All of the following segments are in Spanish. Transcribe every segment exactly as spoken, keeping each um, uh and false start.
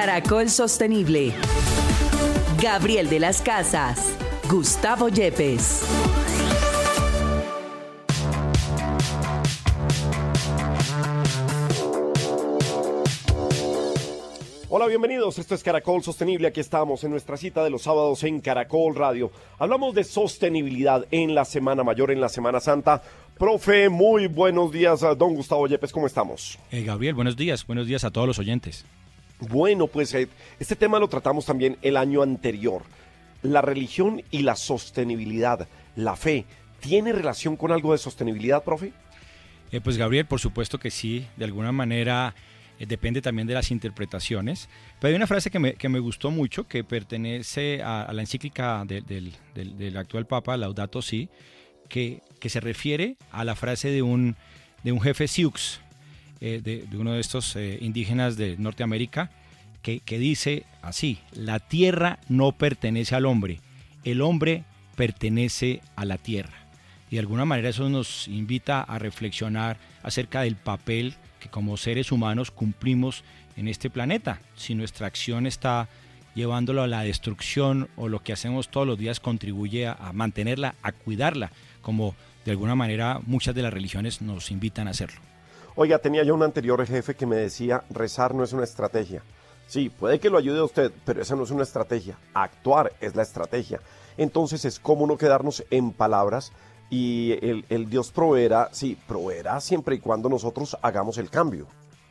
Caracol Sostenible. Gabriel de las Casas, Gustavo Yepes. Hola, bienvenidos. Esto es Caracol Sostenible. Aquí estamos en nuestra cita de los sábados en Caracol Radio. Hablamos de sostenibilidad en la Semana Mayor, en la Semana Santa. Profe, muy buenos días. Don Gustavo Yepes, ¿cómo estamos? Eh, Gabriel, buenos días. Buenos días a todos los oyentes. Bueno, pues eh, este tema lo tratamos también el año anterior. La religión y la sostenibilidad, la fe, ¿tiene relación con algo de sostenibilidad, profe? Eh, pues Gabriel, por supuesto que sí. De alguna manera... depende también de las interpretaciones, pero hay una frase que me, que me gustó mucho, que pertenece a, a la encíclica de, del, del, del actual Papa, Laudato Si, que, que se refiere a la frase de un, de un jefe Sioux, eh, de, de uno de estos eh, indígenas de Norteamérica, que, que dice así: la tierra no pertenece al hombre, el hombre pertenece a la tierra. Y de alguna manera eso nos invita a reflexionar acerca del papel que como seres humanos cumplimos en este planeta. Si nuestra acción está llevándolo a la destrucción, o lo que hacemos todos los días contribuye a, a mantenerla, a cuidarla, como de alguna manera muchas de las religiones nos invitan a hacerlo. Oiga, tenía yo un anterior jefe que me decía: rezar no es una estrategia. Sí, puede que lo ayude a usted, pero esa no es una estrategia. Actuar es la estrategia. Entonces es como no quedarnos en palabras. Y el, el Dios proveerá, sí, proveerá siempre y cuando nosotros hagamos el cambio.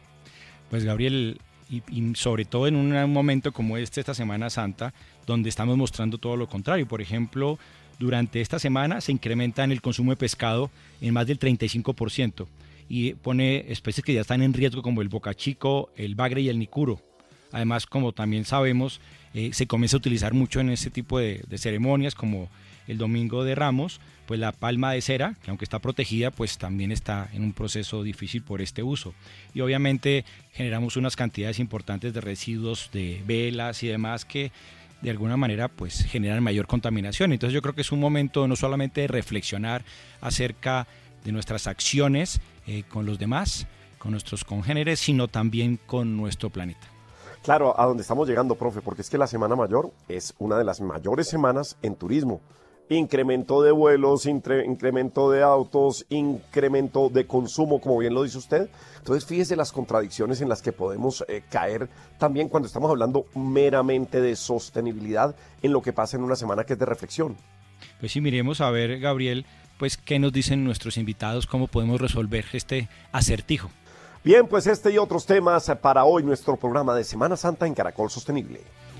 Pues Gabriel, y, y sobre todo en un momento como este, esta Semana Santa, donde estamos mostrando todo lo contrario. Por ejemplo, durante esta semana se incrementa en el consumo de pescado en más del treinta y cinco por ciento y pone especies que ya están en riesgo como el bocachico, el bagre y el nicuro. Además, como también sabemos, eh, se comienza a utilizar mucho en este tipo de, de ceremonias, como el Domingo de Ramos, pues la palma de cera, que aunque está protegida, pues también está en un proceso difícil por este uso. Y obviamente generamos unas cantidades importantes de residuos de velas y demás que de alguna manera pues generan mayor contaminación. Entonces yo creo que es un momento no solamente de reflexionar acerca de nuestras acciones eh, con los demás, con nuestros congéneres, sino también con nuestro planeta. Claro, a donde estamos llegando, profe, porque es que la Semana Mayor es una de las mayores semanas en turismo. Incremento de vuelos, incre- incremento de autos, incremento de consumo, como bien lo dice usted. Entonces, fíjese las contradicciones en las que podemos eh, caer también cuando estamos hablando meramente de sostenibilidad en lo que pasa en una semana que es de reflexión. Pues sí, miremos a ver, Gabriel, pues qué nos dicen nuestros invitados, cómo podemos resolver este acertijo. Bien, pues este y otros temas para hoy, nuestro programa de Semana Santa en Caracol Sostenible.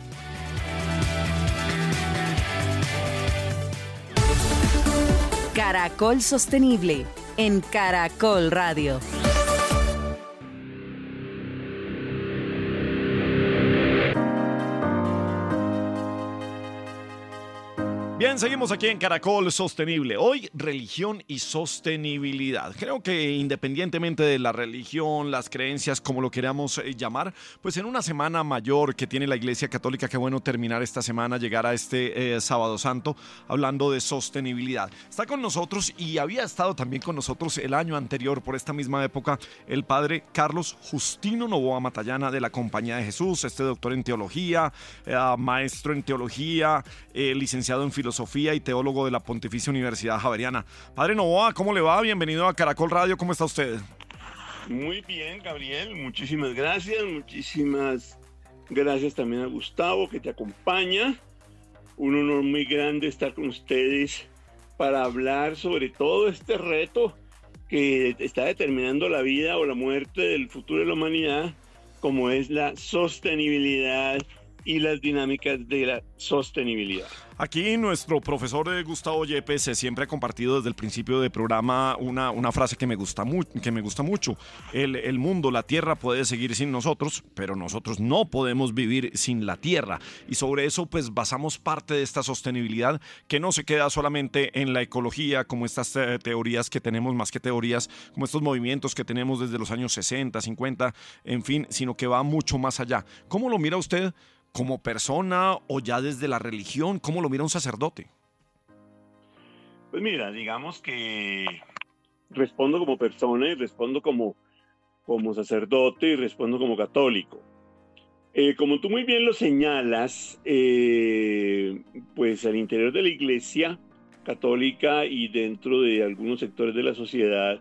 Caracol Sostenible en Caracol Radio. Bien, seguimos aquí en Caracol Sostenible. Hoy, religión y sostenibilidad. Creo que independientemente de la religión, las creencias, como lo queramos eh, llamar, pues en una semana mayor que tiene la Iglesia Católica, qué bueno terminar esta semana, llegar a este eh, Sábado Santo, hablando de sostenibilidad. Está con nosotros y había estado también con nosotros el año anterior, por esta misma época, el padre Carlos Justino Novoa Matallana de la Compañía de Jesús, este doctor en teología, eh, maestro en teología, eh, licenciado en filosofía, Sofía y teólogo de la Pontificia Universidad Javeriana. Padre Novoa, ¿cómo le va? Bienvenido a Caracol Radio, ¿cómo está usted? Muy bien, Gabriel, muchísimas gracias, muchísimas gracias también a Gustavo que te acompaña. Un honor muy grande estar con ustedes para hablar sobre todo este reto que está determinando la vida o la muerte del futuro de la humanidad, como es la sostenibilidad y las dinámicas de la sostenibilidad. Aquí nuestro profesor Gustavo Yepes siempre ha compartido desde el principio del programa una, una frase que me gusta, mu- que me gusta mucho. El, el mundo, la tierra puede seguir sin nosotros, pero nosotros no podemos vivir sin la tierra. Y sobre eso pues basamos parte de esta sostenibilidad que no se queda solamente en la ecología, como estas eh, teorías que tenemos, más que teorías, como estos movimientos que tenemos desde los años sesenta, cincuenta, en fin, sino que va mucho más allá. ¿Cómo lo mira usted? ¿Como persona o ya desde la religión? ¿Cómo lo mira un sacerdote? Pues mira, digamos que respondo como persona y respondo como, como sacerdote y respondo como católico. Eh, como tú muy bien lo señalas, eh, pues al interior de la Iglesia Católica y dentro de algunos sectores de la sociedad,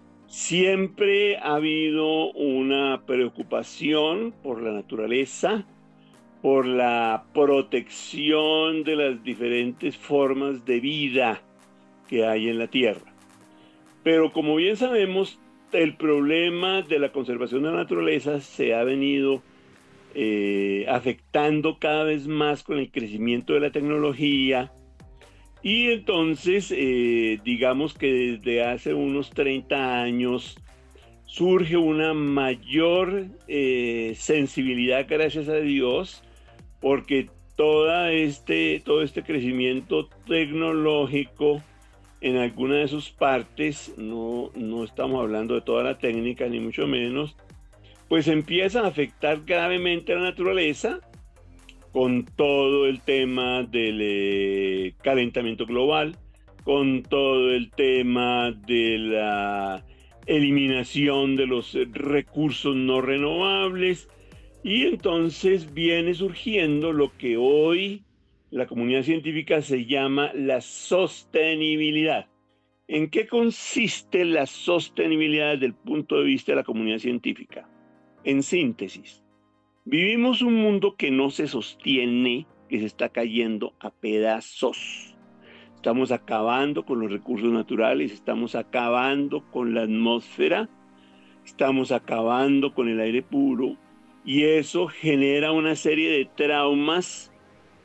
siempre ha habido una preocupación por la naturaleza, por la protección de las diferentes formas de vida que hay en la Tierra. Pero como bien sabemos, el problema de la conservación de la naturaleza se ha venido eh, afectando cada vez más con el crecimiento de la tecnología. Y entonces, eh, digamos que desde hace unos treinta años surge una mayor eh, sensibilidad, gracias a Dios, porque toda este, todo este crecimiento tecnológico en alguna de sus partes, no, no estamos hablando de toda la técnica ni mucho menos, pues empieza a afectar gravemente a la naturaleza con todo el tema del eh, calentamiento global, con todo el tema de la eliminación de los recursos no renovables, y entonces viene surgiendo lo que hoy la comunidad científica se llama la sostenibilidad. ¿En qué consiste la sostenibilidad desde el punto de vista de la comunidad científica? En síntesis, vivimos un mundo que no se sostiene, que se está cayendo a pedazos. Estamos acabando con los recursos naturales, estamos acabando con la atmósfera, estamos acabando con el aire puro, y eso genera una serie de traumas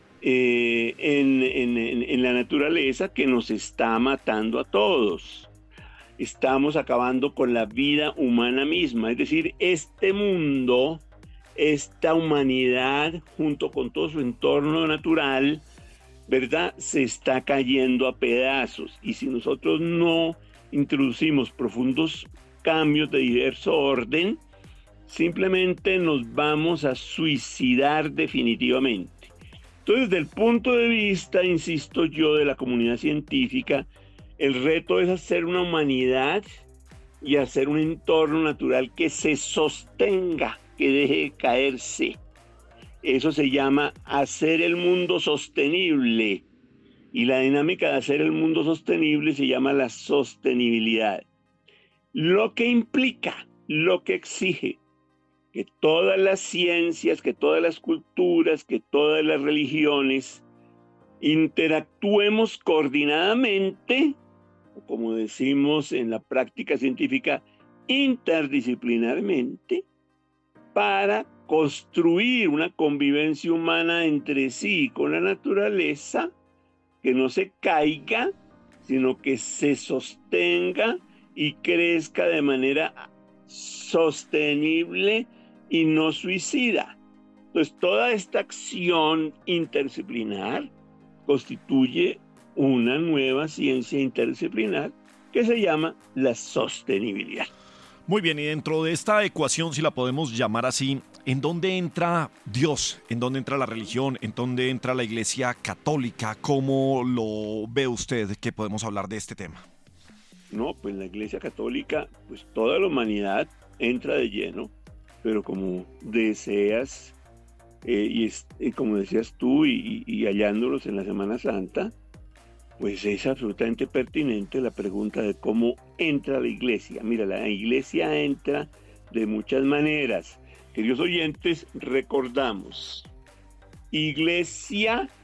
eh, en, en, en la naturaleza que nos está matando a todos. Estamos acabando con la vida humana misma, es decir, este mundo, esta humanidad, junto con todo su entorno natural, ¿verdad?, se está cayendo a pedazos. Y si nosotros no introducimos profundos cambios de diverso orden, simplemente nos vamos a suicidar definitivamente. Entonces, desde el punto de vista, insisto yo, de la comunidad científica, el reto es hacer una humanidad y hacer un entorno natural que se sostenga, que deje de caerse. Eso se llama hacer el mundo sostenible. Y la dinámica de hacer el mundo sostenible se llama la sostenibilidad. Lo que implica, lo que exige, que todas las ciencias, que todas las culturas, que todas las religiones interactuemos coordinadamente, o como decimos en la práctica científica, interdisciplinarmente, para construir una convivencia humana entre sí y con la naturaleza que no se caiga, sino que se sostenga y crezca de manera sostenible y no suicida. Entonces, toda esta acción interdisciplinar constituye una nueva ciencia interdisciplinar que se llama la sostenibilidad. Muy bien, y dentro de esta ecuación, si la podemos llamar así, ¿en dónde entra Dios? ¿En dónde entra la religión? ¿En dónde entra la Iglesia Católica? ¿Cómo lo ve usted que podemos hablar de este tema? No, pues la Iglesia Católica, pues toda la humanidad entra de lleno, pero como deseas, eh, y, es, y como decías tú, y, y hallándolos en la Semana Santa, pues es absolutamente pertinente la pregunta de cómo entra la Iglesia. Mira, la Iglesia entra de muchas maneras. Queridos oyentes, recordamos, Iglesia,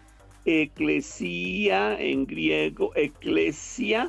eclesía en griego, eclesia,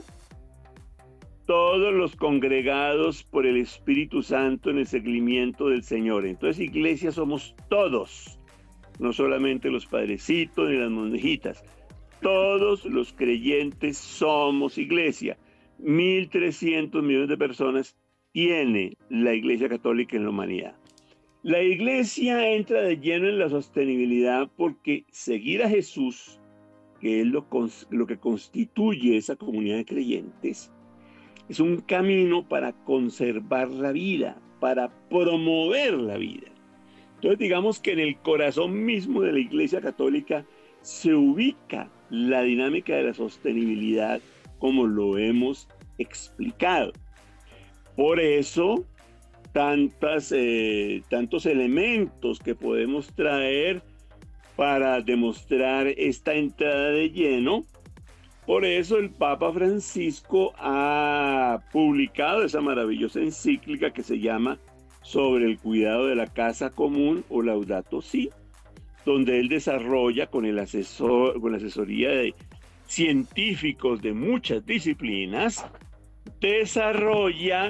todos los congregados por el Espíritu Santo en el seguimiento del Señor. Entonces, iglesia somos todos, no solamente los padrecitos ni las monjitas. Todos los creyentes somos iglesia. mil trescientos millones de personas tiene la Iglesia Católica en la humanidad. La Iglesia entra de lleno en la sostenibilidad porque seguir a Jesús, que es lo, lo que constituye esa comunidad de creyentes, es un camino para conservar la vida, para promover la vida. Entonces, digamos que en el corazón mismo de la Iglesia Católica se ubica la dinámica de la sostenibilidad como lo hemos explicado. Por eso, tantas, eh, tantos elementos que podemos traer para demostrar esta entrada de lleno. Por eso el Papa Francisco ha publicado esa maravillosa encíclica que se llama Sobre el cuidado de la casa común o Laudato Si, donde él desarrolla con, el asesor, con la asesoría de científicos de muchas disciplinas, desarrolla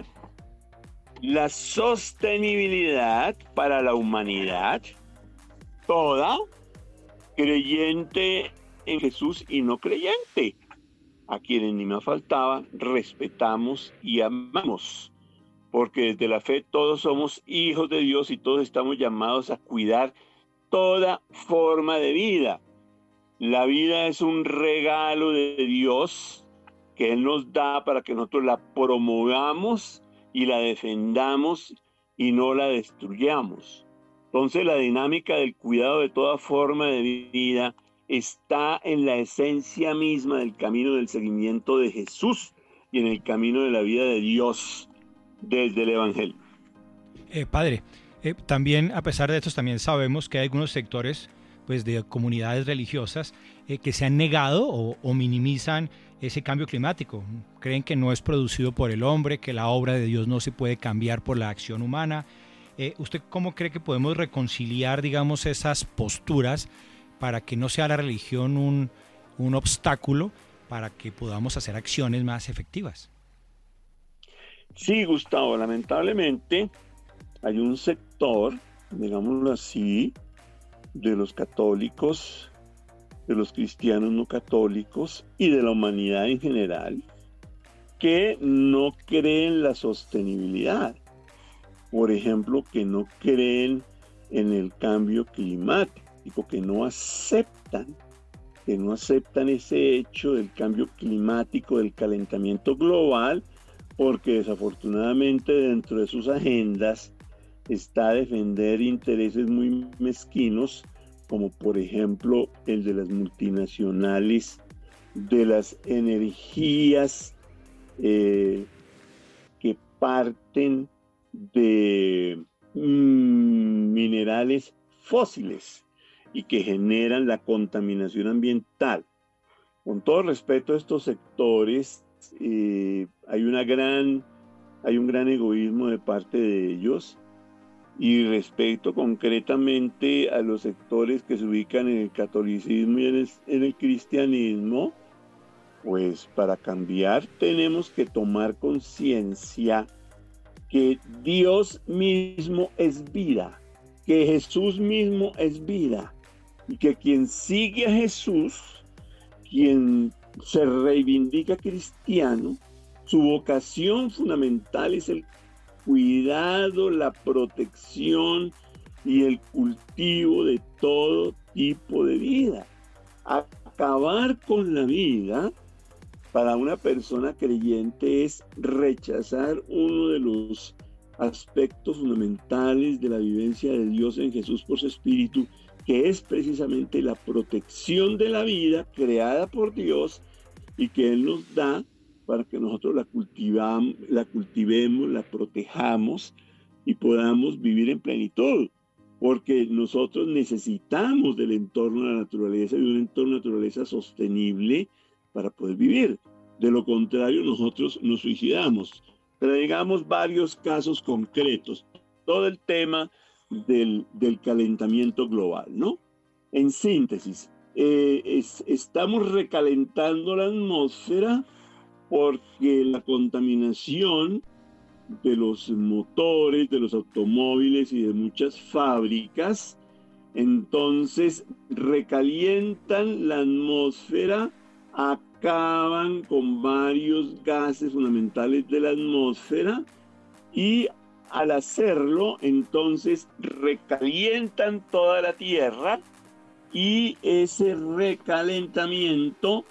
la sostenibilidad para la humanidad toda, creyente en Jesús y no creyente, a quienes ni más faltaba respetamos y amamos, porque desde la fe todos somos hijos de Dios y todos estamos llamados a cuidar toda forma de vida. La vida es un regalo de Dios que Él nos da para que nosotros la promovamos y la defendamos y no la destruyamos. Entonces la dinámica del cuidado de toda forma de vida está en la esencia misma del camino del seguimiento de Jesús y en el camino de la vida de Dios desde el Evangelio. Eh, padre, eh, también a pesar de esto también sabemos que hay algunos sectores pues, de comunidades religiosas eh, que se han negado o, o minimizan ese cambio climático. Creen que no es producido por el hombre, que la obra de Dios no se puede cambiar por la acción humana. Eh, ¿Usted cómo cree que podemos reconciliar, digamos, esas posturas para que no sea la religión un, un obstáculo para que podamos hacer acciones más efectivas? Sí, Gustavo, lamentablemente hay un sector, digámoslo así, de los católicos, de los cristianos no católicos y de la humanidad en general, que no creen la sostenibilidad. Por ejemplo, que no creen en el cambio climático, que no aceptan, que no aceptan ese hecho del cambio climático, del calentamiento global, porque desafortunadamente dentro de sus agendas está defender intereses muy mezquinos, como por ejemplo el de las multinacionales, de las energías eh, que parten de mm, minerales fósiles y que generan la contaminación ambiental. Con todo respeto a estos sectores, eh, hay una gran, hay un gran egoísmo de parte de ellos. Y respecto concretamente a los sectores que se ubican en el catolicismo y en el, en el cristianismo, pues para cambiar tenemos que tomar conciencia que Dios mismo es vida, que Jesús mismo es vida, y que quien sigue a Jesús, quien se reivindica cristiano, su vocación fundamental es el cuidado, la protección y el cultivo de todo tipo de vida. Acabar con la vida para una persona creyente es rechazar uno de los aspectos fundamentales de la vivencia de Dios en Jesús por su Espíritu, que es precisamente la protección de la vida creada por Dios y que Él nos da para que nosotros la cultivamos, la cultivemos, la protejamos y podamos vivir en plenitud, porque nosotros necesitamos del entorno de la naturaleza y de un entorno de naturaleza sostenible para poder vivir. De lo contrario, nosotros nos suicidamos. Pero digamos varios casos concretos, todo el tema del, del calentamiento global, ¿no? En síntesis, eh, es, estamos recalentando la atmósfera porque la contaminación de los motores, de los automóviles y de muchas fábricas, entonces recalientan la atmósfera, acaban con varios gases fundamentales de la atmósfera y al hacerlo, entonces recalientan toda la Tierra y ese recalentamiento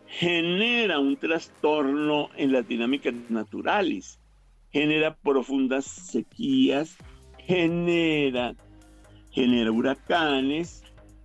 genera un trastorno en las dinámicas naturales, genera profundas sequías, genera, genera huracanes,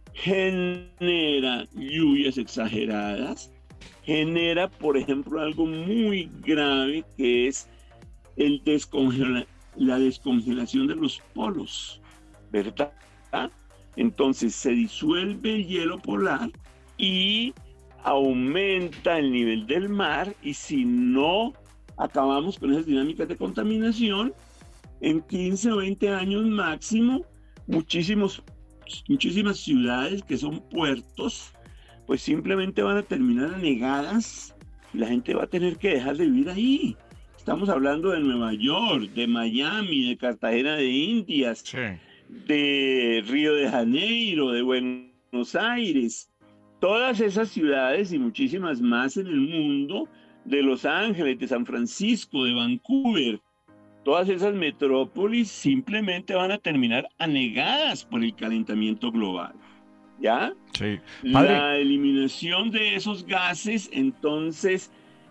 genera lluvias exageradas, genera, por ejemplo, algo muy grave que es el descongela- la descongelación de los polos, ¿verdad? Entonces se disuelve el hielo polar y aumenta el nivel del mar, y si no acabamos con esas dinámicas de contaminación, en quince o veinte años máximo, muchísimos, muchísimas ciudades que son puertos, pues simplemente van a terminar anegadas y la gente va a tener que dejar de vivir ahí. Estamos hablando de Nueva York, de Miami, de Cartagena de Indias, sí, de Río de Janeiro, de Buenos Aires. Todas esas ciudades y muchísimas más en el mundo, de Los Ángeles, de San Francisco, de Vancouver, todas esas metrópolis simplemente van a terminar anegadas por el calentamiento global, ¿ya? Sí. La eliminación de esos gases, entonces,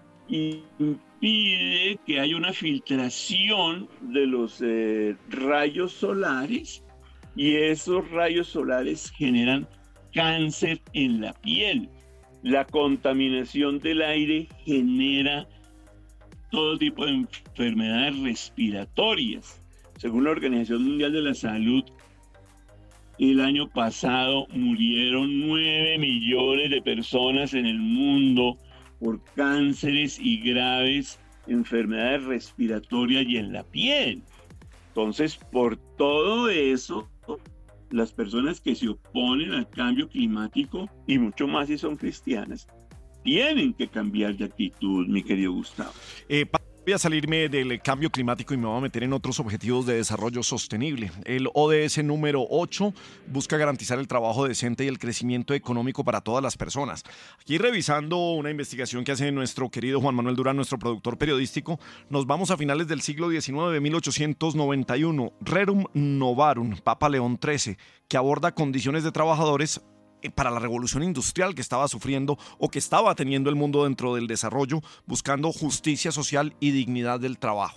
impide que haya una filtración de los eh, rayos solares, y esos rayos solares generan cáncer en la piel. La contaminación del aire genera todo tipo de enfermedades respiratorias. Según la Organización Mundial de la Salud, el año pasado murieron nueve millones de personas en el mundo por cánceres y graves enfermedades respiratorias y en la piel. Entonces, por todo eso, las personas que se oponen al cambio climático, y mucho más si son cristianas, tienen que cambiar de actitud, mi querido Gustavo. Eh, Voy a salirme del cambio climático y me voy a meter en otros objetivos de desarrollo sostenible. El O D S número ocho busca garantizar el trabajo decente y el crecimiento económico para todas las personas. Aquí, revisando una investigación que hace nuestro querido Juan Manuel Durán, nuestro productor periodístico, nos vamos a finales del siglo diecinueve, de mil ochocientos noventa y uno. Rerum Novarum, Papa León trece, que aborda condiciones de trabajadores para la revolución industrial que estaba sufriendo o que estaba teniendo el mundo dentro del desarrollo, buscando justicia social y dignidad del trabajo.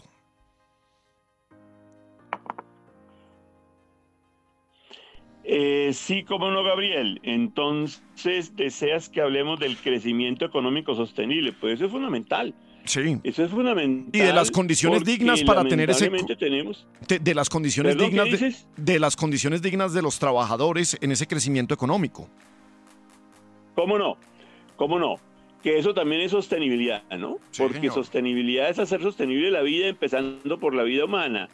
Eh, sí, cómo no, Gabriel. Entonces, deseas que hablemos del crecimiento económico sostenible. Pues eso es fundamental. Sí. Eso es fundamental. Y de las condiciones dignas para tener ese tenemos. De, de las condiciones ¿Perdón, dignas qué dices? de, de las condiciones dignas de los trabajadores en ese crecimiento económico. ¿Cómo no? ¿Cómo no? Que eso también es sostenibilidad, ¿no? Sí, Porque señor. Sostenibilidad es hacer sostenible la vida, empezando por la vida humana.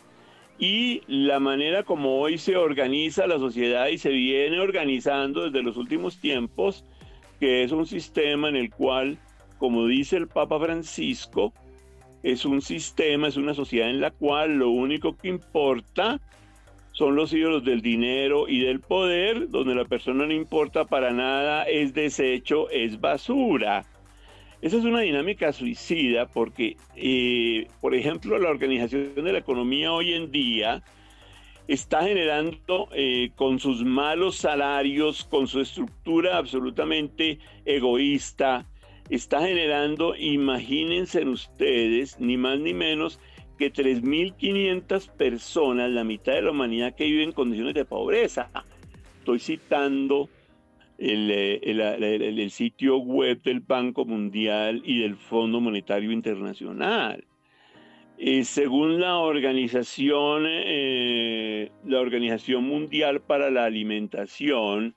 Y la manera como hoy se organiza la sociedad y se viene organizando desde los últimos tiempos, que es un sistema en el cual, como dice el Papa Francisco, es un sistema, es una sociedad en la cual lo único que importa son los ídolos del dinero y del poder, donde la persona no importa para nada, es desecho, es basura. Esa es una dinámica suicida porque, eh, por ejemplo, la Organización de la Economía hoy en día está generando eh, con sus malos salarios, con su estructura absolutamente egoísta, está generando, imagínense ustedes, ni más ni menos que tres mil quinientas personas, la mitad de la humanidad, que vive en condiciones de pobreza. Estoy citando el, el, el, el, el sitio web del Banco Mundial y del Fondo Monetario Internacional. Eh, según la organización, eh, la Organización Mundial para la Alimentación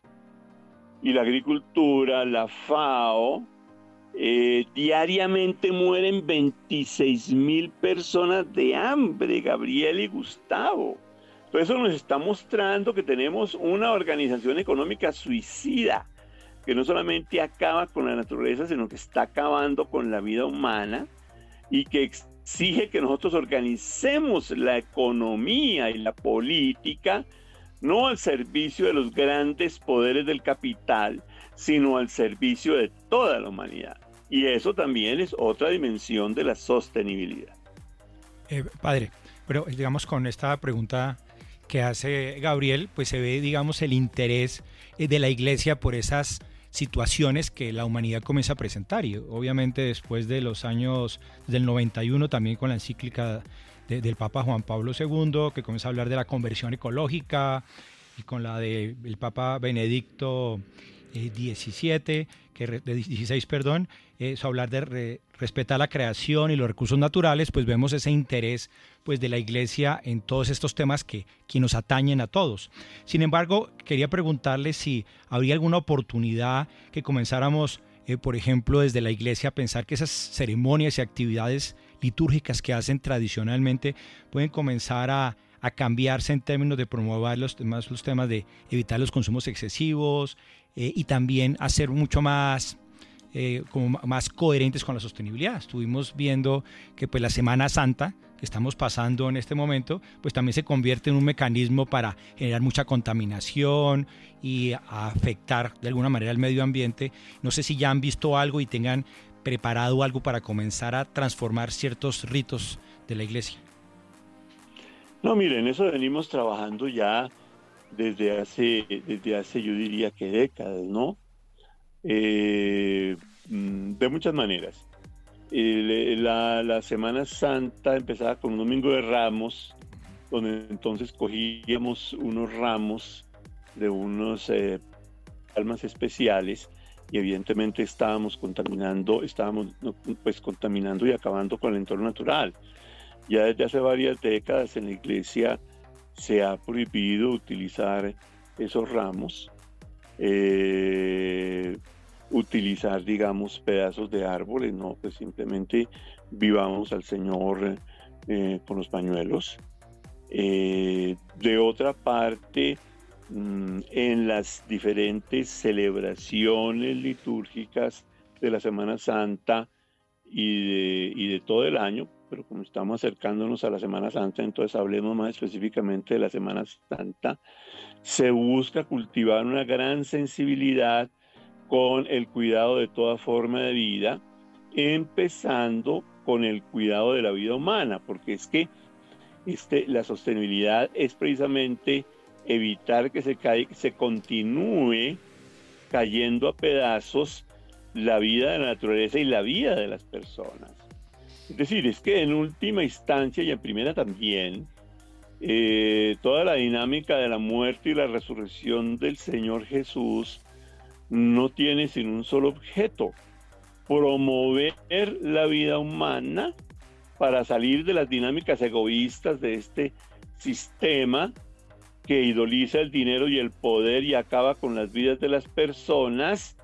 y la Agricultura, la FAO, Eh, diariamente mueren veintiséis mil personas de hambre, Gabriel y Gustavo. Todo eso nos está mostrando que tenemos una organización económica suicida, que no solamente acaba con la naturaleza, sino que está acabando con la vida humana, y que exige que nosotros organicemos la economía y la política no al servicio de los grandes poderes del capital, sino al servicio de toda la humanidad. Y eso también es otra dimensión de la sostenibilidad. Eh, padre, pero digamos con esta pregunta que hace Gabriel, pues se ve, digamos, el interés de la Iglesia por esas situaciones que la humanidad comienza a presentar. Y obviamente después de los años del noventa y uno, también con la encíclica de, del Papa Juan Pablo segundo, que comienza a hablar de la conversión ecológica, y con la del Papa Benedicto eh, diecisiete, que re, de dieciséis, perdón, es hablar de re, respetar la creación y los recursos naturales, pues vemos ese interés pues, de la Iglesia en todos estos temas que, que nos atañen a todos. Sin embargo, quería preguntarle si habría alguna oportunidad que comenzáramos, eh, por ejemplo, desde la Iglesia a pensar que esas ceremonias y actividades litúrgicas que hacen tradicionalmente pueden comenzar a, a cambiarse en términos de promover los temas, los temas de evitar los consumos excesivos eh, y también hacer mucho más, eh, como más coherentes con la sostenibilidad. Estuvimos viendo que pues, la Semana Santa que estamos pasando en este momento, pues también se convierte en un mecanismo para generar mucha contaminación y afectar de alguna manera el medio ambiente. No sé si ya han visto algo y tengan preparado algo para comenzar a transformar ciertos ritos de la Iglesia. No, miren, eso venimos trabajando ya desde hace, desde hace yo diría que décadas, ¿no? Eh, de muchas maneras. Eh, la, la Semana Santa empezaba con un domingo de Ramos, donde entonces cogíamos unos ramos de unos eh, palmas especiales y evidentemente estábamos contaminando, estábamos pues contaminando y acabando con el entorno natural. Ya desde hace varias décadas en la Iglesia se ha prohibido utilizar esos ramos, eh, utilizar, digamos, pedazos de árboles, no, pues simplemente vivamos al Señor eh, con los pañuelos. Eh, de otra parte, mmm, en las diferentes celebraciones litúrgicas de la Semana Santa y de, y de todo el año, pero como estamos acercándonos a la Semana Santa, entonces hablemos más específicamente de la Semana Santa, se busca cultivar una gran sensibilidad con el cuidado de toda forma de vida, empezando con el cuidado de la vida humana, porque es que este, la sostenibilidad es precisamente evitar que se, caiga, que se continúe cayendo a pedazos la vida de la naturaleza y la vida de las personas. Es decir, es que en última instancia y en primera también, eh, toda la dinámica de la muerte y la resurrección del Señor Jesús no tiene sino un solo objeto: promover la vida humana para salir de las dinámicas egoístas de este sistema que idoliza el dinero y el poder y acaba con las vidas de las personas,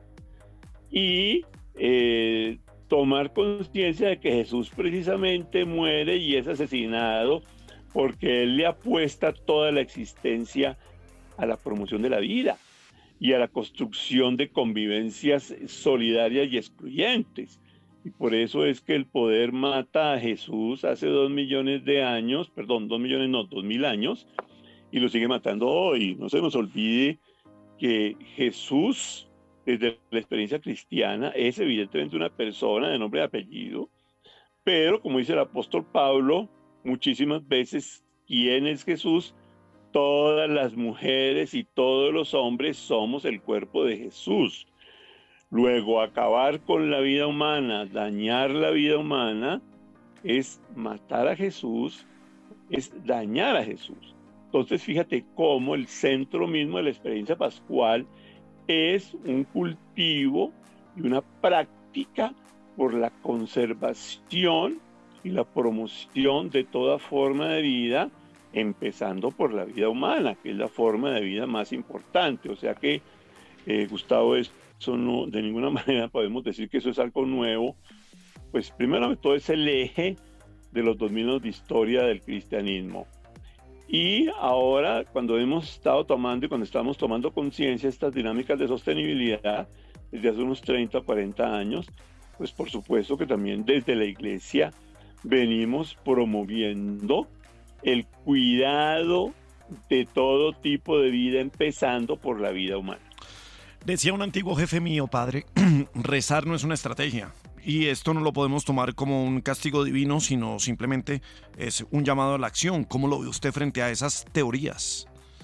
y eh, tomar conciencia de que Jesús precisamente muere y es asesinado porque Él le apuesta toda la existencia a la promoción de la vida y a la construcción de convivencias solidarias y excluyentes. Y por eso es que el poder mata a Jesús hace dos millones de años, perdón, dos millones no, dos mil años, y lo sigue matando hoy. No se nos olvide que Jesús, desde la experiencia cristiana, es evidentemente una persona de nombre y apellido, pero como dice el apóstol Pablo, muchísimas veces, ¿quién es Jesús? Todas las mujeres y todos los hombres somos el cuerpo de Jesús. Luego, acabar con la vida humana, dañar la vida humana, es matar a Jesús, es dañar a Jesús. Entonces, fíjate cómo el centro mismo de la experiencia pascual es un cultivo y una práctica por la conservación y la promoción de toda forma de vida, empezando por la vida humana, que es la forma de vida más importante. O sea que, eh, Gustavo, eso no, de ninguna manera podemos decir que eso es algo nuevo. Pues primero todo es el eje de los dos mil años de historia del cristianismo. Y ahora, cuando hemos estado tomando y cuando estamos tomando conciencia de estas dinámicas de sostenibilidad desde hace unos treinta o cuarenta años, pues por supuesto que también desde la Iglesia venimos promoviendo el cuidado de todo tipo de vida, empezando por la vida humana. Decía un antiguo jefe mío, padre, rezar no es una estrategia. Y esto no lo podemos tomar como un castigo divino, sino simplemente es un llamado a la acción. ¿Cómo lo ve usted frente a esas teorías?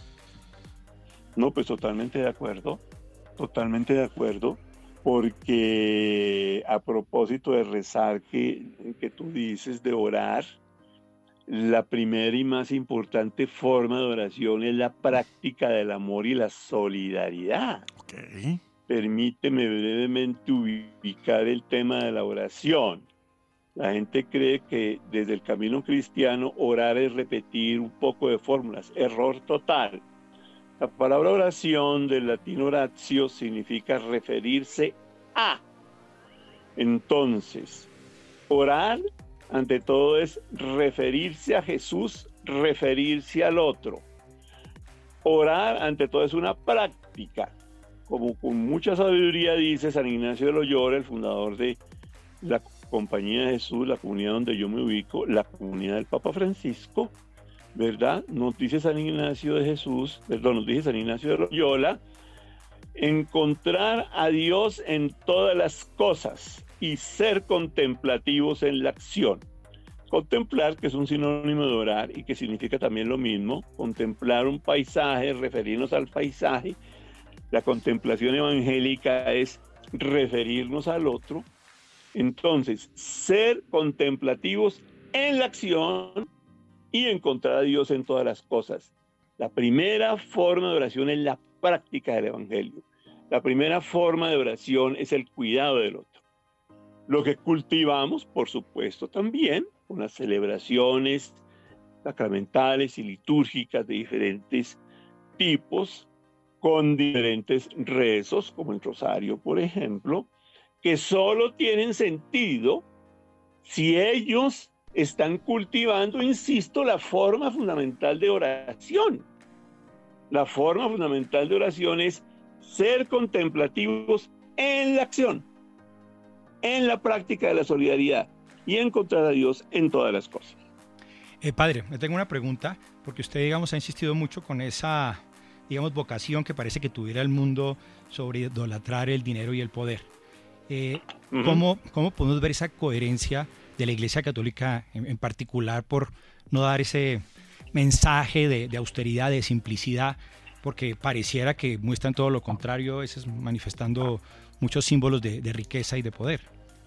No, pues totalmente de acuerdo, totalmente de acuerdo, porque a propósito de rezar que, que tú dices, de orar, la primera y más importante forma de oración es la práctica del amor y la solidaridad. Okay. permíteme brevemente ubicar el tema de la oración. La gente cree que desde el camino cristiano orar es repetir un poco de fórmulas. Error total. La palabra oración del latín oratio significa referirse a. Entonces, orar ante todo es referirse a Jesús, referirse al otro. Orar ante todo es una práctica. Como con mucha sabiduría dice San Ignacio de Loyola, el fundador de la Compañía de Jesús, la comunidad donde yo me ubico, la comunidad del Papa Francisco, ¿verdad? Nos dice San Ignacio de Jesús, perdón, nos dice San Ignacio de Loyola, encontrar a Dios en todas las cosas y ser contemplativos en la acción. Contemplar, que es un sinónimo de orar y que significa también lo mismo, contemplar un paisaje, referirnos al paisaje. La contemplación evangélica es referirnos al otro. Entonces, ser contemplativos en la acción y encontrar a Dios en todas las cosas. La primera forma de oración es la práctica del evangelio. La primera forma de oración es el cuidado del otro. Lo que cultivamos, por supuesto, también con las celebraciones sacramentales y litúrgicas de diferentes tipos, con diferentes rezos, como el rosario, por ejemplo, que solo tienen sentido si ellos están cultivando, insisto, la forma fundamental de oración. La forma fundamental de oración es ser contemplativos en la acción, en la práctica de la solidaridad y encontrar a Dios en todas las cosas. Eh, padre, me tengo una pregunta, porque usted, digamos, ha insistido mucho con esa, digamos, vocación que parece que tuviera el mundo sobre idolatrar el dinero y el poder. Eh, uh-huh. ¿cómo, ¿Cómo podemos ver esa coherencia de la Iglesia Católica en, en particular por no dar ese mensaje de, de austeridad, de simplicidad, porque pareciera que muestran todo lo contrario, es manifestando muchos símbolos de, de riqueza y de poder?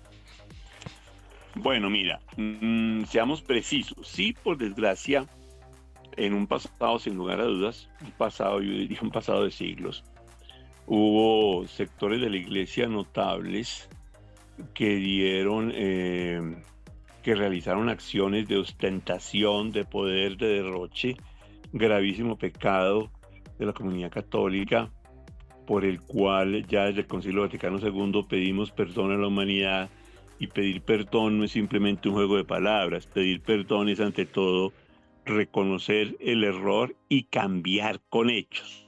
Bueno, mira, mmm, seamos precisos. Sí, por desgracia, en un pasado, sin lugar a dudas, un pasado, yo diría un pasado de siglos, hubo sectores de la Iglesia notables que dieron, eh, que realizaron acciones de ostentación, de poder, de derroche, gravísimo pecado de la comunidad católica, por el cual ya desde el Concilio Vaticano segundo pedimos perdón a la humanidad. Y pedir perdón no es simplemente un juego de palabras. Pedir perdón es, ante todo, reconocer el error y cambiar con hechos.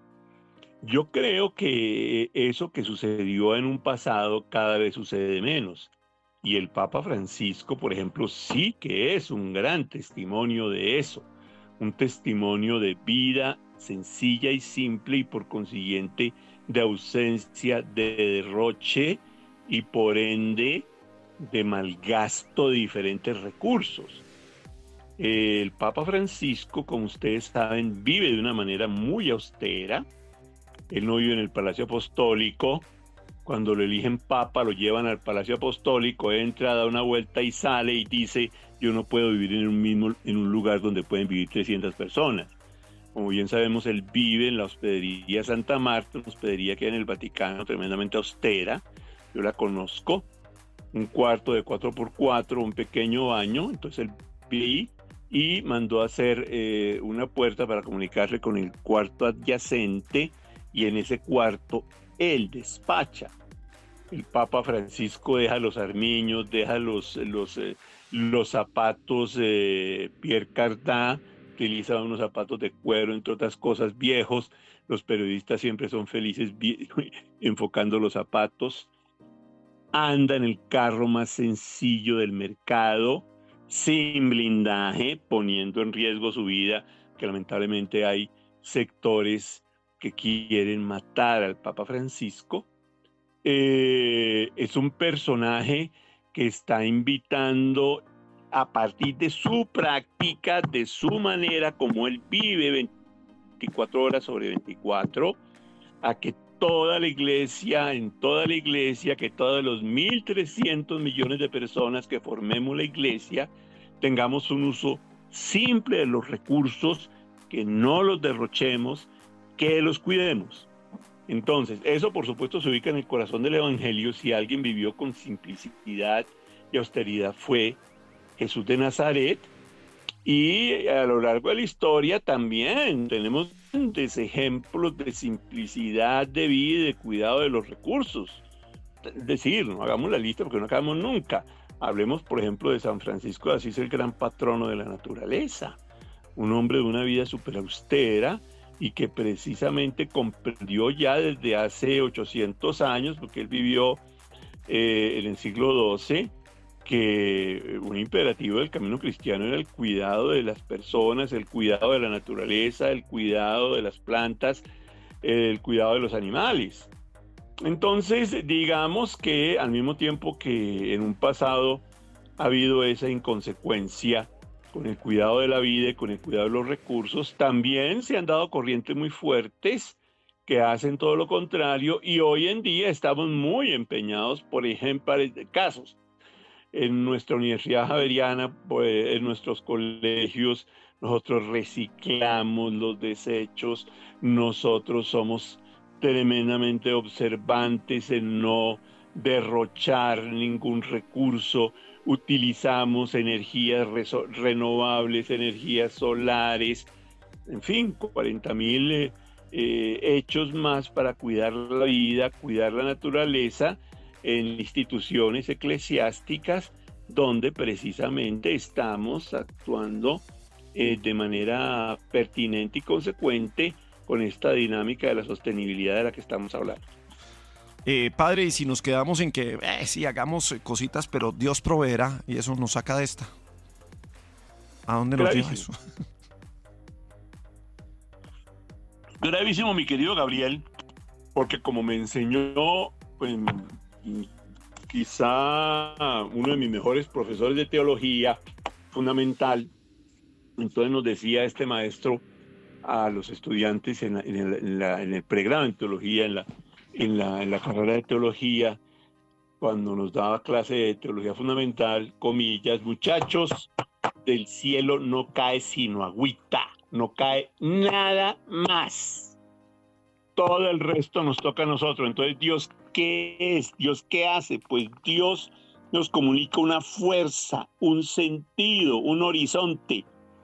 Yo creo que eso que sucedió en un pasado cada vez sucede menos. Y el Papa Francisco, por ejemplo, sí que es un gran testimonio de eso. Un testimonio de vida sencilla y simple y, por consiguiente, de ausencia de derroche y, por ende, de malgasto de diferentes recursos. El Papa Francisco, como ustedes saben, vive de una manera muy austera. Él no vive en el Palacio Apostólico. Cuando lo eligen Papa, lo llevan al Palacio Apostólico, entra, da una vuelta y sale y dice: yo no puedo vivir en un mismo, en un lugar donde pueden vivir trescientas personas. Como bien sabemos, él vive en la hospedería Santa Marta, una hospedería que hay en el Vaticano, tremendamente austera. Yo la conozco. Un cuarto de cuatro por cuatro, un pequeño baño. Entonces él vi y mandó a hacer eh, una puerta para comunicarse con el cuarto adyacente, y en ese cuarto él despacha. El Papa Francisco deja los armiños, deja los, los, eh, los zapatos eh, Pierre Cardin, utiliza unos zapatos de cuero, entre otras cosas, viejos. Los periodistas siempre son felices enfocando los zapatos. Anda en el carro más sencillo del mercado, sin blindaje, poniendo en riesgo su vida, que lamentablemente hay sectores que quieren matar al Papa Francisco. Eh, es un personaje que está invitando, a partir de su práctica, de su manera como él vive veinticuatro horas sobre veinticuatro, a que toda la iglesia, en toda la iglesia, que todos los mil trescientos millones de personas que formemos la iglesia, tengamos un uso simple de los recursos, que no los derrochemos, que los cuidemos. Entonces, eso por supuesto se ubica en el corazón del Evangelio. Si alguien vivió con simplicidad y austeridad fue Jesús de Nazaret. Y a lo largo de la historia también tenemos grandes ejemplos de simplicidad de vida y de cuidado de los recursos. Es decir, no hagamos la lista porque no acabamos nunca. Hablemos, por ejemplo, de San Francisco de Asís, el gran patrono de la naturaleza. Un hombre de una vida súper austera y que precisamente comprendió ya desde hace ochocientos años, porque él vivió eh, en el siglo doce, que un imperativo del camino cristiano era el cuidado de las personas, el cuidado de la naturaleza, el cuidado de las plantas, el cuidado de los animales. Entonces, digamos que al mismo tiempo que en un pasado ha habido esa inconsecuencia con el cuidado de la vida y con el cuidado de los recursos, también se han dado corrientes muy fuertes que hacen todo lo contrario, y hoy en día estamos muy empeñados, por ejemplo, en casos. En nuestra Universidad Javeriana, pues, en nuestros colegios, nosotros reciclamos los desechos, nosotros somos tremendamente observantes en no derrochar ningún recurso, utilizamos energías renovables, energías solares, en fin, cuarenta mil eh, eh, hechos más para cuidar la vida, cuidar la naturaleza en instituciones eclesiásticas donde precisamente estamos actuando eh, de manera pertinente y consecuente con esta dinámica de la sostenibilidad de la que estamos hablando. Eh, padre, y si nos quedamos en que eh, sí, hagamos cositas, pero Dios proveerá, y eso nos saca de esta, ¿a dónde nos lleva eso? Gravísimo, mi querido Gabriel, porque como me enseñó, pues, quizá uno de mis mejores profesores de teología fundamental, entonces nos decía este maestro a los estudiantes en, la, en, el, en, la, en el pregrado en teología, en la, en, la, en la carrera de teología, cuando nos daba clase de teología fundamental, comillas, muchachos, del cielo no cae sino agüita, no cae nada más. Todo el resto nos toca a nosotros. Entonces, ¿Dios qué es? ¿Dios qué hace? Pues Dios nos comunica una fuerza, un sentido, un horizonte.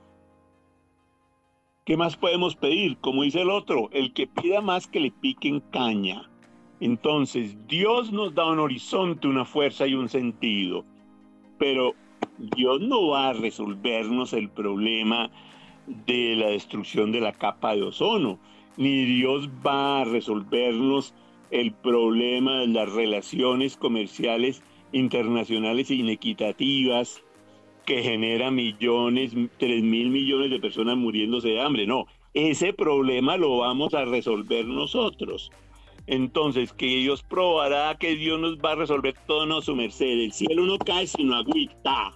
¿Qué más podemos pedir? Como dice el otro, el que pida más que le piquen caña. Entonces, Dios nos da un horizonte, una fuerza y un sentido. Pero Dios no va a resolvernos el problema de la destrucción de la capa de ozono, ni Dios va a resolvernos el problema de las relaciones comerciales internacionales inequitativas que genera millones, tres mil millones de personas muriéndose de hambre. No, ese problema lo vamos a resolver nosotros. Entonces, que Dios probará que Dios nos va a resolver todo, no, su merced. El cielo no cae sino agüita.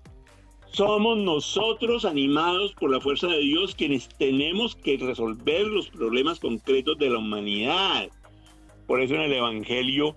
Somos nosotros, animados por la fuerza de Dios, quienes tenemos que resolver los problemas concretos de la humanidad. Por eso en el Evangelio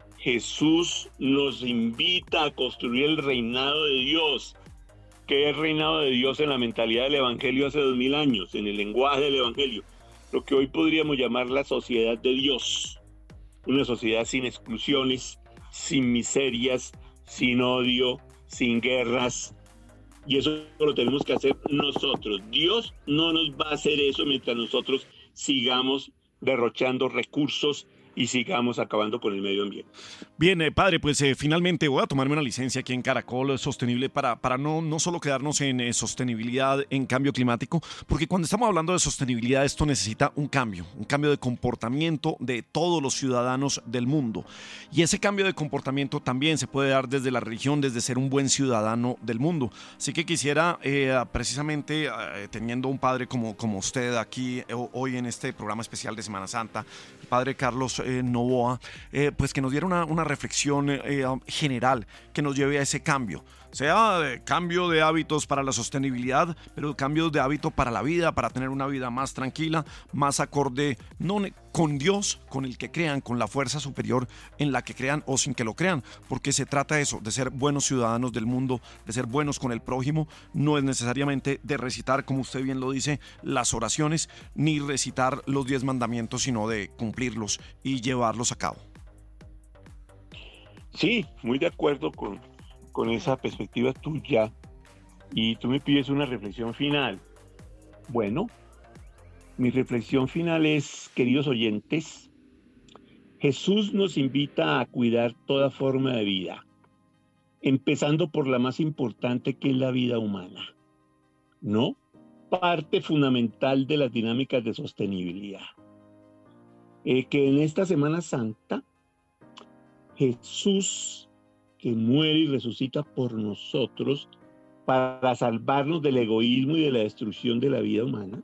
Jesús nos invita a construir el reinado de Dios. ¿Qué es el reinado de Dios en la mentalidad del Evangelio hace dos mil años, en el lenguaje del Evangelio? Lo que hoy podríamos llamar la sociedad de Dios. Una sociedad sin exclusiones, sin miserias, sin odio, sin guerras. Y eso lo tenemos que hacer nosotros. Dios no nos va a hacer eso mientras nosotros sigamos derrochando recursos y sigamos acabando con el medio ambiente. Bien, eh, padre, pues eh, finalmente voy a tomarme una licencia aquí en Caracol Sostenible para, para no, no solo quedarnos en eh, sostenibilidad, en cambio climático, porque cuando estamos hablando de sostenibilidad esto necesita un cambio, un cambio de comportamiento de todos los ciudadanos del mundo. Y ese cambio de comportamiento también se puede dar desde la religión, desde ser un buen ciudadano del mundo. Así que quisiera eh, precisamente eh, teniendo un padre como, como usted aquí eh, hoy en este programa especial de Semana Santa, el padre Carlos Eh, Novoa, eh, pues que nos diera una, una reflexión eh, general que nos lleve a ese cambio, sea de cambio de hábitos para la sostenibilidad, pero cambio de hábito para la vida, para tener una vida más tranquila, más acorde, no con Dios, con el que crean, con la fuerza superior en la que crean o sin que lo crean, porque se trata de eso, de ser buenos ciudadanos del mundo, de ser buenos con el prójimo. No es necesariamente de recitar, como usted bien lo dice, las oraciones, ni recitar los diez mandamientos, sino de cumplirlos y llevarlos a cabo. Sí, muy de acuerdo con, con esa perspectiva tuya. Y tú me pides una reflexión final. Bueno, mi reflexión final es, queridos oyentes, Jesús nos invita a cuidar toda forma de vida, empezando por la más importante, que es la vida humana, ¿no? Parte fundamental de las dinámicas de sostenibilidad. Eh, que en esta Semana Santa, Jesús, que muere y resucita por nosotros para salvarnos del egoísmo y de la destrucción de la vida humana,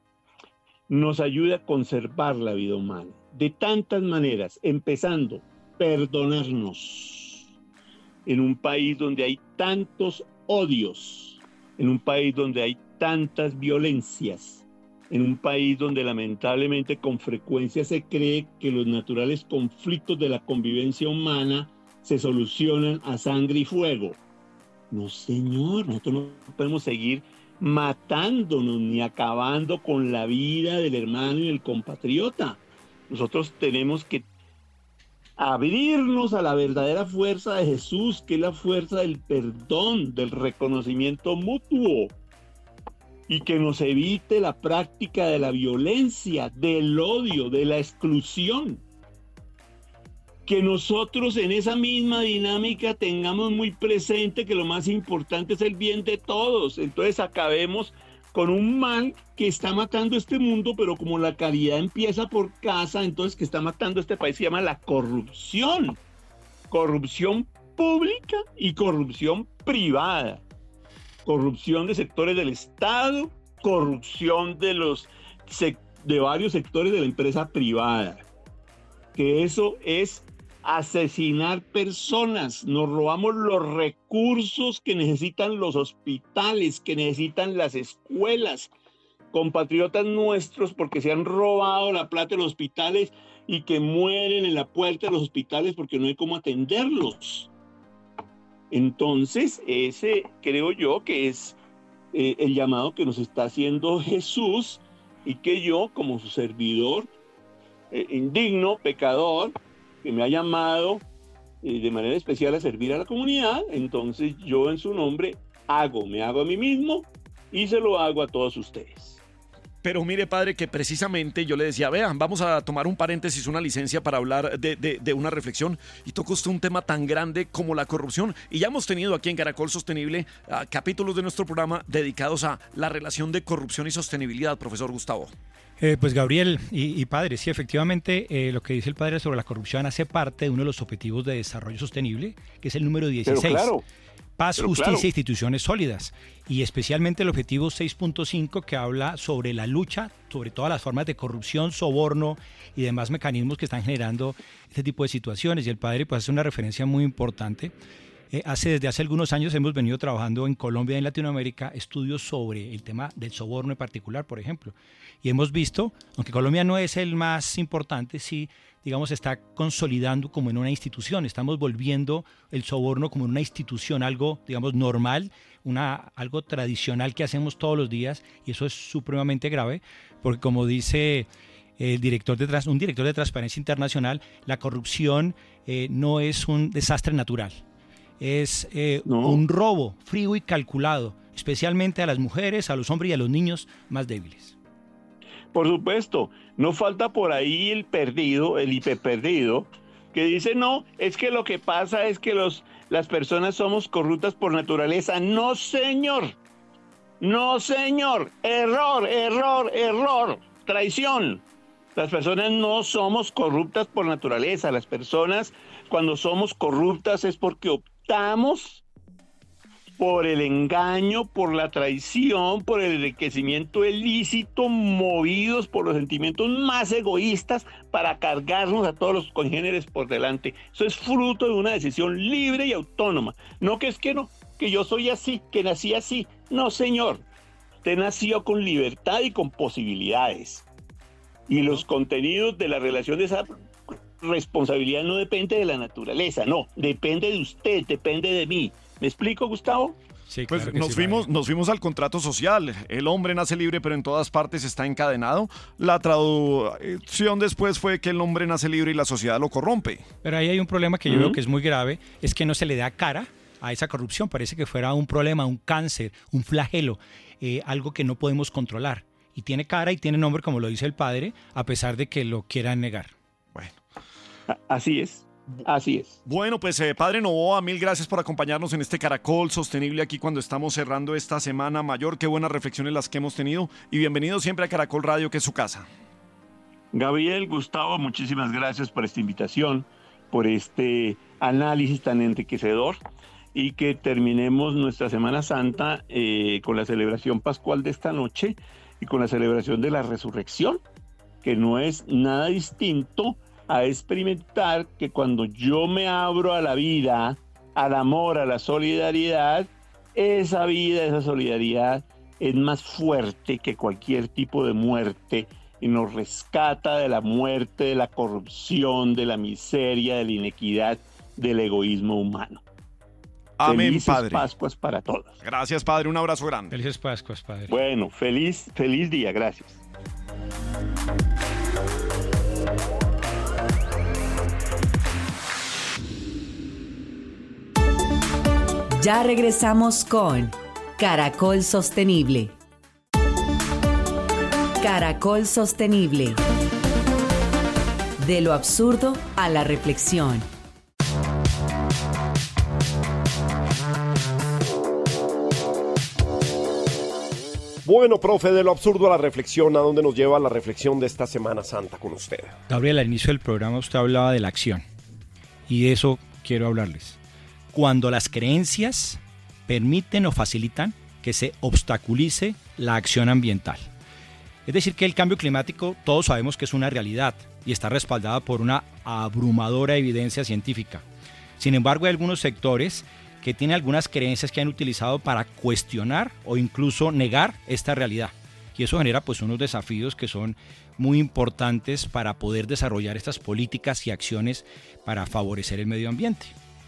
nos ayuda a conservar la vida humana de tantas maneras, empezando, perdonarnos en un país donde hay tantos odios, en un país donde hay tantas violencias, en un país donde lamentablemente con frecuencia se cree que los naturales conflictos de la convivencia humana se solucionan a sangre y fuego. No, señor, nosotros no podemos seguir matándonos ni acabando con la vida del hermano y del compatriota. Nosotros tenemos que abrirnos a la verdadera fuerza de Jesús, que es la fuerza del perdón, del reconocimiento mutuo, y que nos evite la práctica de la violencia, del odio, de la exclusión. Que nosotros en esa misma dinámica tengamos muy presente que lo más importante es el bien de todos. Entonces acabemos con un mal que está matando este mundo, pero como la caridad empieza por casa, entonces que está matando este país se llama la corrupción. Corrupción pública y corrupción privada. Corrupción de sectores del Estado, corrupción de, los, de varios sectores de la empresa privada. Que eso es asesinar personas. Nos robamos los recursos que necesitan los hospitales, que necesitan las escuelas, compatriotas nuestros, porque se han robado la plata de los hospitales y que mueren en la puerta de los hospitales porque no hay cómo atenderlos. Entonces, ese creo yo que es eh, el llamado que nos está haciendo Jesús, y que yo, como su servidor, eh, indigno, pecador, que me ha llamado eh, de manera especial a servir a la comunidad, entonces yo en su nombre hago, me hago a mí mismo y se lo hago a todos ustedes. Pero mire, padre, que precisamente yo le decía, vean, vamos a tomar un paréntesis, una licencia para hablar de, de, de una reflexión, y tocó usted un tema tan grande como la corrupción, y ya hemos tenido aquí en Caracol Sostenible uh, capítulos de nuestro programa dedicados a la relación de corrupción y sostenibilidad, profesor Gustavo. Eh, pues Gabriel y, y padre, sí, efectivamente eh, lo que dice el padre sobre la corrupción hace parte de uno de los objetivos de desarrollo sostenible, que es el número dieciséis. Pero claro. Paz, Pero justicia claro. e instituciones sólidas, y especialmente el objetivo seis punto cinco, que habla sobre la lucha, sobre todas las formas de corrupción, soborno y demás mecanismos que están generando este tipo de situaciones. Y el padre pues hace una referencia muy importante. Eh, hace, desde hace algunos años hemos venido trabajando en Colombia y en Latinoamérica estudios sobre el tema del soborno en particular, por ejemplo. Y hemos visto, aunque Colombia no es el más importante, sí, digamos, está consolidando como en una institución. Estamos volviendo el soborno como en una institución, algo, digamos, normal, una, algo tradicional que hacemos todos los días, y eso es supremamente grave, porque como dice el director de, un director de Transparencia Internacional, la corrupción eh, no es un desastre natural. Es eh, no. un robo frío y calculado, especialmente a las mujeres, a los hombres y a los niños más débiles. Por supuesto, no falta por ahí el perdido, el hiperperdido, que dice, no, es que lo que pasa es que los, las personas somos corruptas por naturaleza. No, señor, no, señor, error, error, error, traición. Las personas no somos corruptas por naturaleza. Las personas, cuando somos corruptas, es porque optamos por el engaño, por la traición, por el enriquecimiento ilícito, movidos por los sentimientos más egoístas para cargarnos a todos los congéneres por delante. Eso es fruto de una decisión libre y autónoma. No que es que no, que yo soy así, que nací así. No, señor. Usted nació con libertad y con posibilidades. Y los contenidos de la relación de esa responsabilidad no depende de la naturaleza, no, depende de usted, depende de mí. ¿Me explico, Gustavo? Sí, claro pues nos, sí, fuimos, nos fuimos al contrato social. El hombre nace libre, pero en todas partes está encadenado. La traducción después fue que el hombre nace libre y la sociedad lo corrompe. Pero ahí hay un problema que yo uh-huh. veo que es muy grave, es que no se le da cara a esa corrupción. Parece que fuera un problema, un cáncer, un flagelo, eh, algo que no podemos controlar. Y tiene cara y tiene nombre, como lo dice el padre, a pesar de que lo quieran negar. Bueno, así es. Así es. Bueno, pues eh, Padre Novoa, mil gracias por acompañarnos en este Caracol Sostenible aquí cuando estamos cerrando esta Semana Mayor. Qué buenas reflexiones las que hemos tenido y bienvenido siempre a Caracol Radio, que es su casa. Gabriel, Gustavo, muchísimas gracias por esta invitación, por este análisis tan enriquecedor y que terminemos nuestra Semana Santa eh, con la celebración pascual de esta noche y con la celebración de la resurrección, que no es nada distinto a experimentar que cuando yo me abro a la vida, al amor, a la solidaridad, esa vida, esa solidaridad es más fuerte que cualquier tipo de muerte y nos rescata de la muerte, de la corrupción, de la miseria, de la inequidad, del egoísmo humano. Amén, Felices Padre. Pascuas para todos. Gracias, Padre. Un abrazo grande. Felices Pascuas, Padre. Bueno, feliz, feliz día. Gracias. Ya regresamos con Caracol Sostenible. Caracol Sostenible. De lo absurdo a la reflexión. Bueno, profe, de lo absurdo a la reflexión, ¿a dónde nos lleva la reflexión de esta Semana Santa con usted? Gabriel, al inicio del programa usted hablaba de la acción y de eso quiero hablarles. Cuando las creencias permiten o facilitan que se obstaculice la acción ambiental. Es decir, que el cambio climático todos sabemos que es una realidad y está respaldada por una abrumadora evidencia científica. Sin embargo, hay algunos sectores que tienen algunas creencias que han utilizado para cuestionar o incluso negar esta realidad. Y eso genera pues unos desafíos que son muy importantes para poder desarrollar estas políticas y acciones para favorecer el medio ambiente.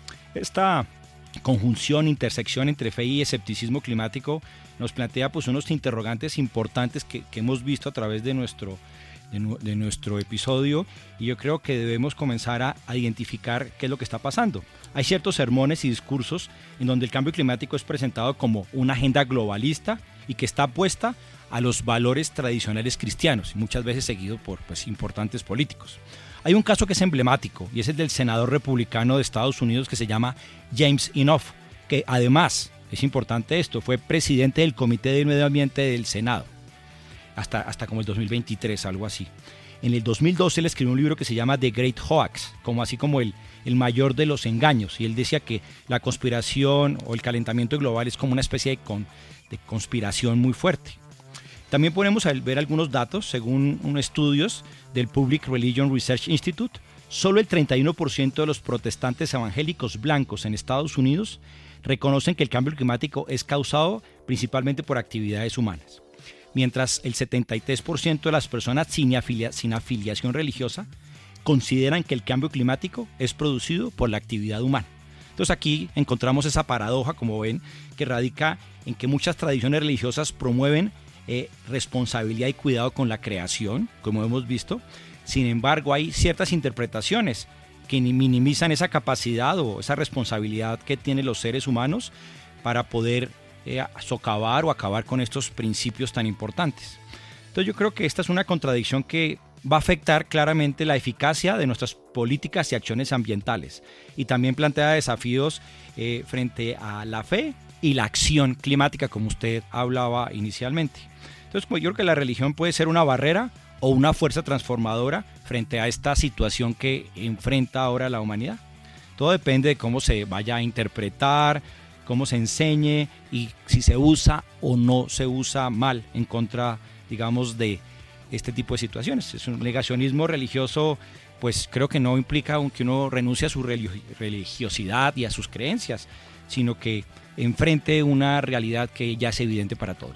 Esta conjunción, intersección entre fe y escepticismo climático nos plantea pues unos interrogantes importantes que, que hemos visto a través de nuestro, de, de nuestro episodio y yo creo que debemos comenzar a, a identificar qué es lo que está pasando. Hay ciertos sermones y discursos en donde el cambio climático es presentado como una agenda globalista y que está apuesta a los valores tradicionales cristianos y muchas veces seguido por pues, importantes políticos. Hay un caso que es emblemático y es el del senador republicano de Estados Unidos que se llama James Inhofe, que además, es importante esto, fue presidente del Comité de Medio Ambiente del Senado, hasta, hasta como el dos mil veintitrés, algo así. En el dos mil doce él escribió un libro que se llama The Great Hoax, como así como el, el mayor de los engaños, y él decía que la conspiración o el calentamiento global es como una especie de, con, de conspiración muy fuerte. También podemos ver algunos datos, según unos estudios del Public Religion Research Institute, solo el treinta y uno por ciento de los protestantes evangélicos blancos en Estados Unidos reconocen que el cambio climático es causado principalmente por actividades humanas, mientras el setenta y tres por ciento de las personas sin, afilia, sin afiliación religiosa consideran que el cambio climático es producido por la actividad humana. Entonces aquí encontramos esa paradoja, como ven, que radica en que muchas tradiciones religiosas promueven Eh, responsabilidad y cuidado con la creación, como hemos visto. Sin embargo, hay ciertas interpretaciones que minimizan esa capacidad o esa responsabilidad que tienen los seres humanos para poder eh, socavar o acabar con estos principios tan importantes. Entonces yo creo que esta es una contradicción que va a afectar claramente la eficacia de nuestras políticas y acciones ambientales y también plantea desafíos eh, frente a la fe y la acción climática, como usted hablaba inicialmente. Entonces, yo creo que la religión puede ser una barrera o una fuerza transformadora frente a esta situación que enfrenta ahora la humanidad. Todo depende de cómo se vaya a interpretar, cómo se enseñe y si se usa o no se usa mal en contra, digamos, de este tipo de situaciones. Es un negacionismo religioso, pues creo que no implica que uno renuncie a su religiosidad y a sus creencias, sino que enfrente una realidad que ya es evidente para todos.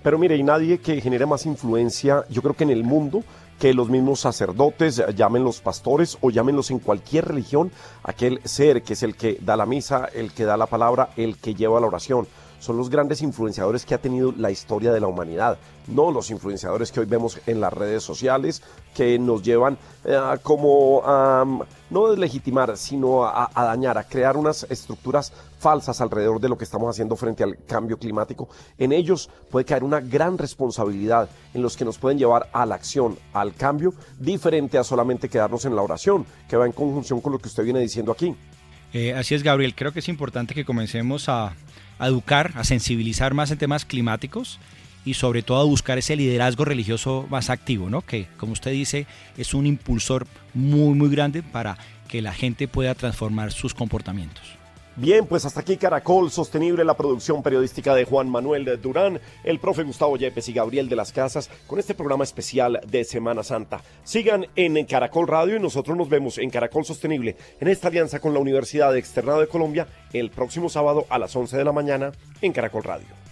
Pero mire, hay nadie que genere más influencia, yo creo que en el mundo, que los mismos sacerdotes, llámenlos pastores o llámenlos en cualquier religión, aquel ser que es el que da la misa, el que da la palabra, el que lleva la oración. Son los grandes influenciadores que ha tenido la historia de la humanidad, no los influenciadores que hoy vemos en las redes sociales que nos llevan eh, como a um, no deslegitimar, sino a, a dañar, a crear unas estructuras falsas alrededor de lo que estamos haciendo frente al cambio climático. En ellos puede caer una gran responsabilidad en los que nos pueden llevar a la acción, al cambio, diferente a solamente quedarnos en la oración, que va en conjunción con lo que usted viene diciendo aquí. Eh, así es, Gabriel, creo que es importante que comencemos a a educar, a sensibilizar más en temas climáticos y sobre todo a buscar ese liderazgo religioso más activo, ¿no? Que, como usted dice, es un impulsor muy, muy grande para que la gente pueda transformar sus comportamientos. Bien, pues hasta aquí Caracol Sostenible, la producción periodística de Juan Manuel Durán, el profe Gustavo Yepes y Gabriel de las Casas, con este programa especial de Semana Santa. Sigan en Caracol Radio y nosotros nos vemos en Caracol Sostenible, en esta alianza con la Universidad Externado de Colombia, el próximo sábado a las once de la mañana en Caracol Radio.